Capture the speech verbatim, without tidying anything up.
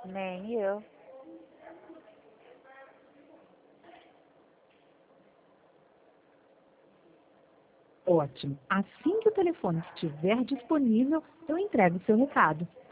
Nem eu. Ótimo. Assim que o telefone estiver disponível, eu entrego o seu recado.